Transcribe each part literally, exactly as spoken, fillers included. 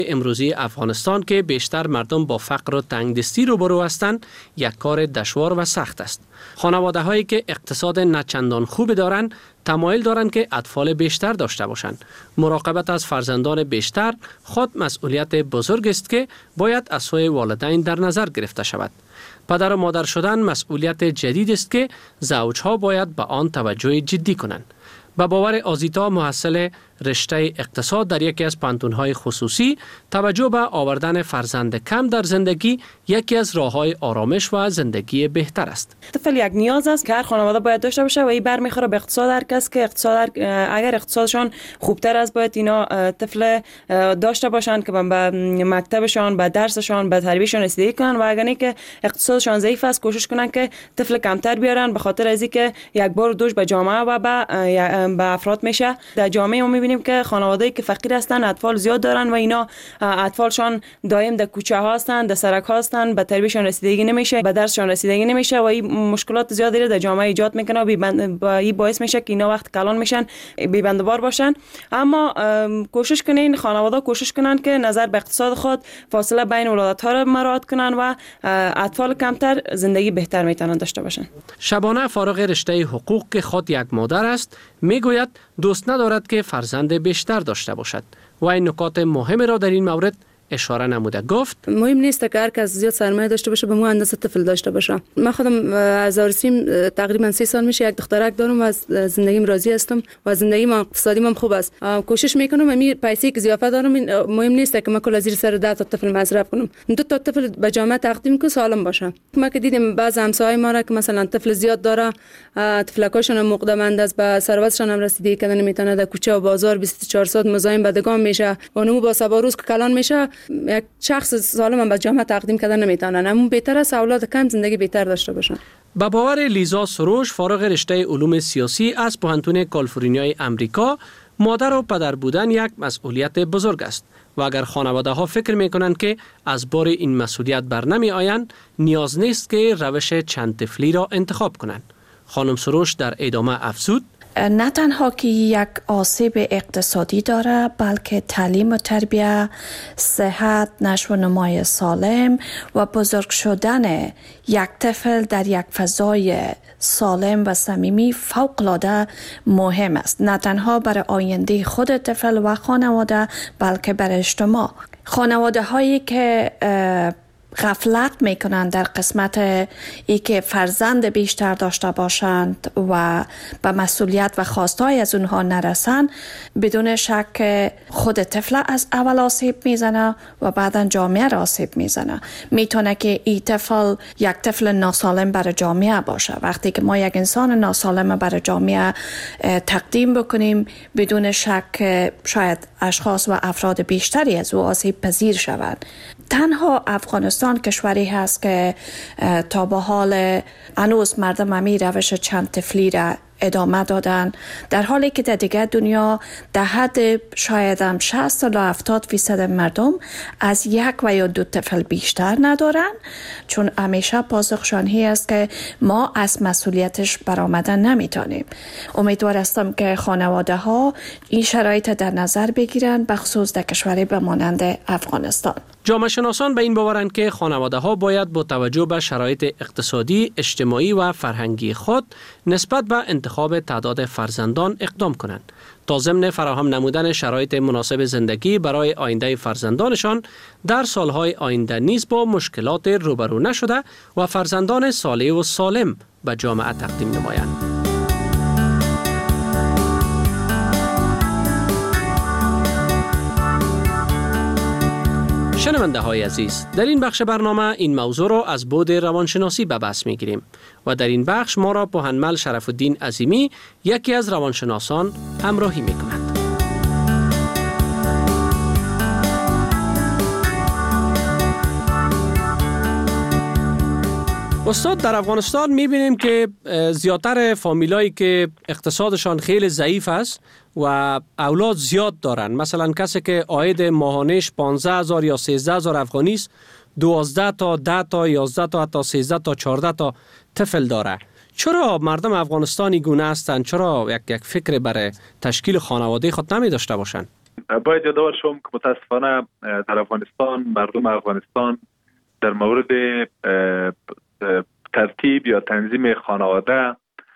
امروزی افغانستان که بیشتر مردم با فقر و تنگدستی روبرو هستند، یک کار دشوار و سخت است. خانواده هایی که اقتصاد نچندان خوب دارند تمایل دارند که اطفال بیشتر داشته باشند. مراقبت از فرزندان بیشتر خود مسئولیت بزرگ است که باید از سوی والدین در نظر گرفته شود. پدر و مادر شدن مسئولیت جدید است که زوجها باید به آن توجه جدی کنند. به باور آزیتا، محصل رشته اقتصاد در یکی از پانتون‌های خصوصی، توجه به آوردن فرزند کم در زندگی یکی از راه‌های آرامش و زندگی بهتر است. طفل یک نیاز است که هر خانواده باید داشته باشه و این برمیخوره به اقتصاد هر کس که اقتصاد اگر اقتصادشان خوبتر است باید اینا طفل داشته باشند که به مکتبشان، به درسشان، به تربیتشان رسیدگی کنن و اگر نه که اقتصادشان ضعیف است کوشش کنن که طفل کمتر بیارن، به خاطر از اینکه یک بار دوش به جامعه و به به افراد میشه. در جامعه ما میبینیم که خانواده‌ای که فقیر هستن اطفال زیاد دارن و اینا اطفالشان دائم در کوچه ها هستن، در سرک ها هستن، به تربیتشان رسیدگی نمیشه، به درسشان رسیدگی نمیشه و این مشکلات زیادی در جامعه ایجاد میکنه و این باعث میشه که اینا وقت کلان میشن، بی‌بندوبار باشن. اما کوشش کنین خانواده کوشش کنن که نظر به اقتصاد خود فاصله بین ولادت ها را مراعات کنن و اطفال کمتر زندگی بهتر میتونن داشته باشن. شبانه فارغ رشته حقوق که خود یک مادر است میگوید دوست ندارد که فرزند بیشتر داشته باشد و این نکات مهم را در این مورد اشاره نموده. گفت مهم نیست که هر کس زیاد سرمایه داشته باشه به مو اندازه طفل داشته باشه. من خودم از آرسیم تقریبا سه سال میشه یک دخترک دارم و از زندگیم راضی هستم و زندگیم اقتصادیم هم خوب است. کوشش میکنم همین پیسه که زیافت دارم مهم نیست که من کل زیر سر ده تا طفل مصرف کنم. دو تا طفل به جامعه تقدیم کنم سالم باشه. ما که دیدیم بعض همسایه‌های ما را که مثلا طفل زیاد داره، طفلکاشون مقدمند است، به ثروتشون هم رسیدگی کردن نمیتونه، در کوچه و بازار بیست و چهار ساعت مزاحم بدگان میشه و نمو با سبا روز که کلان میشه یک شخص سالم هم به جامعه تقدیم کردن نمیتونن. اما بهتر است اولاد کم زندگی بهتر داشته باشن. با باور لیزا سروش، فارغ رشته علوم سیاسی از پوهنتون کالیفرنیای امریکا، مادر و پدر بودن یک مسئولیت بزرگ است و اگر خانواده ها فکر میکنند که از بار این مسئولیت بر نمی آیند، نیاز نیست که روش چند طفلی را انتخاب کنند. خانم سروش در ادامه افزود: نه تنها که یک آسیب اقتصادی داره بلکه تعلیم و تربیت، صحت، نشو و نمای سالم و بزرگ شدن یک طفل در یک فضای سالم و صمیمی فوق‌العاده مهم است. نه تنها برای آینده خود طفل و خانواده بلکه برای اجتماع. خانواده هایی که غفلت میکنن در قسمت ای که فرزند بیشتر داشته باشند و به مسئولیت و خواستهای از اونها نرسن، بدون شک خود طفل از اول آسیب میزنه و بعدا جامعه را آسیب میزنه. میتونه که این طفل یک طفل ناسالم برای جامعه باشه. وقتی که ما یک انسان ناسالم برای جامعه تقدیم بکنیم، بدون شک شاید اشخاص و افراد بیشتری از او آسیب پذیر شوند. تنها افغانستان کشوری هست که تا به حال هنوز مردم همی روش چند طفلی را ادامه دادن، در حالی که در دیگر دنیا در حد شاید هم شصت تا هفتاد فیصد مردم از یک و یا دو طفل بیشتر ندارن، چون همیشه پاسخشان هی است که ما از مسئولیتش برآمدن نمیتونیم. امیدوار هستم که خانواده ها این شرایط در نظر بگیرن، بخصوص در کشوری به مانند افغانستان. جامعه شناسان به این باورند که خانواده ها باید با توجه به شرایط اقتصادی، اجتماعی و فرهنگی خود نسبت به انتخاب تعداد فرزندان اقدام کنند تا ضمن فراهم نمودن شرایط مناسب زندگی برای آینده فرزندانشان در سالهای آینده نیز با مشکلات روبرو نشده و فرزندان صالح و سالم به جامعه تقدیم نمایند. شنونده های عزیز، در این بخش برنامه این موضوع را از بعد روانشناسی به بحث می گیریم و در این بخش ما را پوهنمل شرف الدین عظیمی، یکی از روانشناسان، همراهی می کند. استاد، در افغانستان می‌بینیم که زیادتر فامیلایی که اقتصادشان خیلی ضعیف است و اولاد زیاد دارن، مثلا کسی که عاید ماهانش پانزده هزار یا سیزده هزار افغانی است، دوازده تا ده تا یازده تا حتی سیزده تا چهارده تا طفل داره. چرا مردم افغانستانی گونه هستند؟ چرا یک یک فکر برای تشکیل خانواده خود نمی داشته باشند؟ باید یادآور شوم که متاسفانه در افغانستان مردم افغانستان در مورد ترتیب یا تنظیم خانواده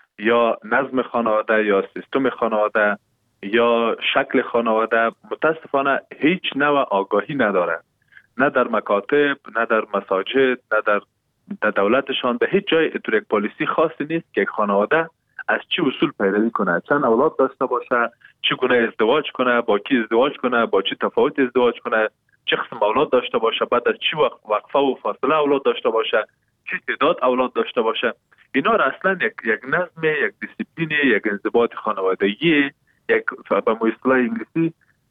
یا نظم خانواده یا سیستم خانواده یا شکل خانواده متاسفانه هیچ نوع آگاهی نداره، نه در مکاتب، نه در مساجد، نه در, در دولتشان. به هیچ جای اتور یک پالیسی خاصی نیست که یک خانواده از چی اصول پیروی کنه، چند اولاد داشته باشه، چگونه ازدواج کنه، با کی ازدواج کنه، با چه تفاوت ازدواج کنه، چه قسم اولاد داشته باشه، بعد از چی وقت وقفه و فاصله اولاد داشته باشه، چه تعداد اولاد داشته باشه. اینا را اصلا یک یک نظم، یک دیسیپلین، یک انضباط خانوادگی، یک به اصطلاح انگلیسی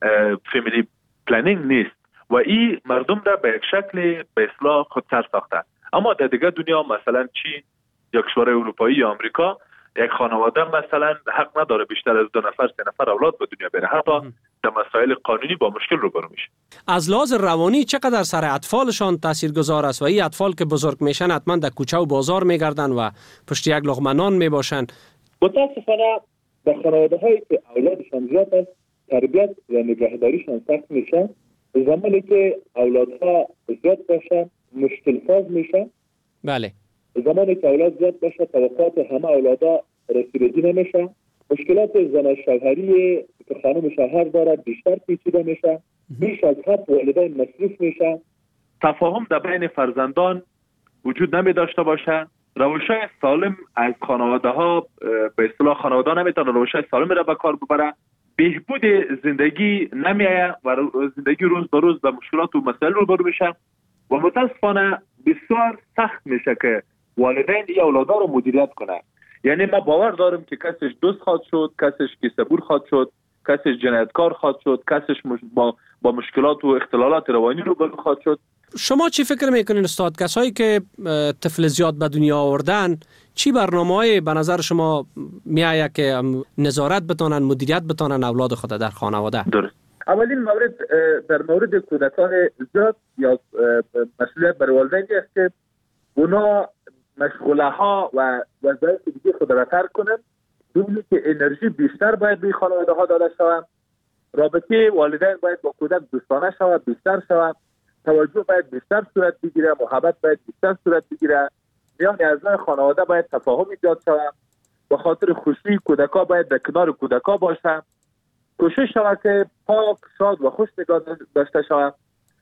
فامیلی پلنینگ نیست و این مردم را به یک شکل به اصطلاح خودسر ساخته. اما در دیگه دنیا مثلا چین یا کشورهای اروپایی یا آمریکا یک خانواده مثلا حق نداره بیشتر از دو نفر سه نفر اولاد به دنیا بره، حتی در مسائل قانونی با مشکل روبرو میشه. از لحاظ روانی چقدر سر اطفالشان تاثیرگذار است و این اطفال که بزرگ میشن حتما در کوچه و بازار میگردن و پشت یک لقمه نان میباشن. متاسفانه به خانواده هایی که اولادشان زیاد است تربیت و نگهداریشان سخت میشه. زمانی که اولادها زیاد باشن مشکل ساز میشه. بله. زمانی که اولاد زیاد باشه توقعات همه اولادا رسیدگی نمیشه. مشکلات زن شوهری که خانم شوهر داره بیشتر پیچیده میشه. بیش از حد والدین مصروف میشه. تفاهم در بین فرزندان وجود نمی داشته باشه. روش‌های سالم از خانواده ها به اصطلاح خانواده نمیتونه روش‌های سالم را به کار ببره. بهبود زندگی نمیآید و زندگی روز به روز به مشکلات و مسائل روبرو میشه و متاسفانه بسیار سخت میشه که والدین این اولادها رو مدیریت کنه. یعنی ما باور دارم که کسش دوست خواهد شد، کسش کیسه‌بور خواهد شد، کسش جنایتکار خواهد شد، کسش مش... با با مشکلات و اختلالات روانی روبرو خواهد شد. شما چی فکر میکنین استاد؟ کسایی که طفل زیاد به دنیا آوردن چی برنامه‌ای به نظر شما میآید که نظارت بتونن، مدیریت بتونن اولاد خود در خانواده؟ درست. اولین مورد در مورد کودکان زیاد یا مسئولیت بر والدین است که اونا مشغله ها و وظایف دیگه خود را ترک کنن، دومی که انرژی بیشتر باید به خانواده ها داده شود، رابطه والدین باید با کودک دوستانه شود، بیشتر شود، توجه باید بیشتر صورت بگیره، محبت باید بیشتر صورت بگیره، میان اعضای خانواده باید تفاهم ایجاد شود، به خاطر خوشی کودکا باید در کنار کودکا باشه، کوشش شود که پاک، شاد و خوش نگاه داشته شود،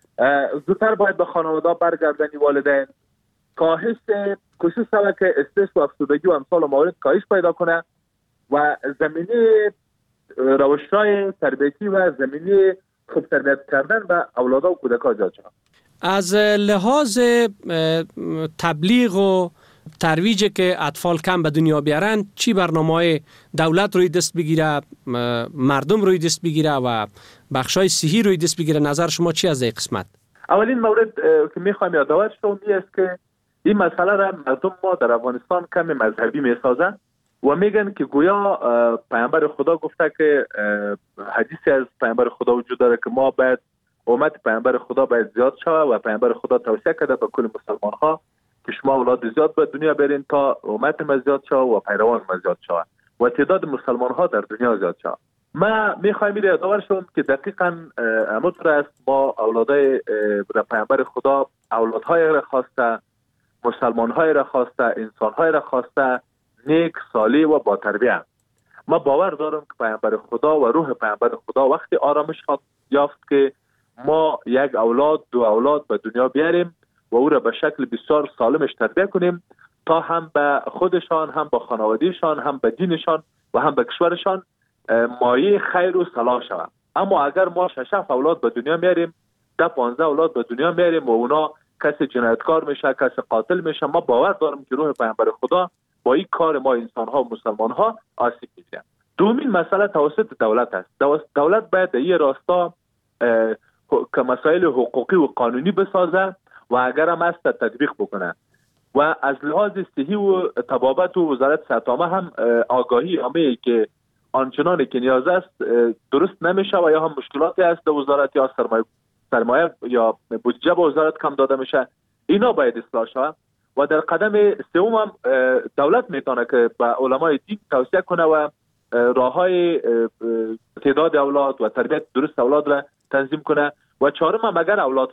زودتر باید به خانواده برگردانی والدین، کاهش کوشش شود که استرس و افسردگی و امثال موارد کاهش پیدا کنه و زمینه روش‌های تربیتی و زمینه خوب تربیت کردن به اولادها و کودک‌ها ایجاد شود. از لحاظ تبلیغ و ترویج که اطفال کم به دنیا بیارن چی برنامه‌های دولت روی دست بگیره، مردم روی دست بگیره و بخشای صحی روی دست بگیره؟ نظر شما چی از این قسمت؟ اولین مورد که میخوام یادآور شم این است که این مسئله را مردم ما در افغانستان کم مذهبی میسازن و میگن که گویا پیامبر خدا گفته که حدیثی از پیامبر خدا وجود داره که ما باید امت پیامبر خدا باید زیاد شود و پیامبر خدا توصیه کرده به کل مسلمان ها که شما اولاد زیاد به دنیا برین تا امت ما زیاد شود و پیروان ما زیاد شود و تعداد مسلمان ها در دنیا زیاد شود. ما میخوایم این یادآور شوم که دقیقاً همونطور است ما اولادای پیامبر خدا اولادهای را خواسته، مسلمانهای را خواسته، انسانهای را خواسته نیک، صالح و با تربیت. ما باور دارم که پیامبر خدا و روح پیامبر خدا وقتی آرامش خواهد یافت که ما یک اولاد، دو اولاد به دنیا بیاریم و او را به شکل بسیار سالمش تربیت کنیم تا هم به خودشان، هم به خانوادهشان، هم به دینشان و هم به کشورشان مایه خیر و صلاح شود. اما اگر ما شش اولاد به دنیا میاریم، ده پانزده اولاد به دنیا میاریم و اونا کسی جنایتکار میشه، کسی قاتل میشه، ما باور دارم که روح پیامبر خدا با این کار ما انسان ها و مسلمان ها آسیب می‌بینه. دومین مسئله توسط دولت است. دولت باید در این راستا که مسائل حقوقی و قانونی بسازه و اگر هم است تطبیق بکنه و از لحاظ صحی و طبابت و وزارت صحت عامه هم آگاهی عامه که آنچنانی که نیاز است درست نمیشه و یا هم مشکلاتی است در وزارت یا سرمایه سرمایه یا بودجه به وزارت کم داده میشه، اینا باید اصلاح شود. و در قدم سوم هم دولت میتونه که به علمای دین توصیه کنه و راه های تعداد اولاد و تربیت درست اولاد را تنظیم کنه و چهارم هم اگر اولاد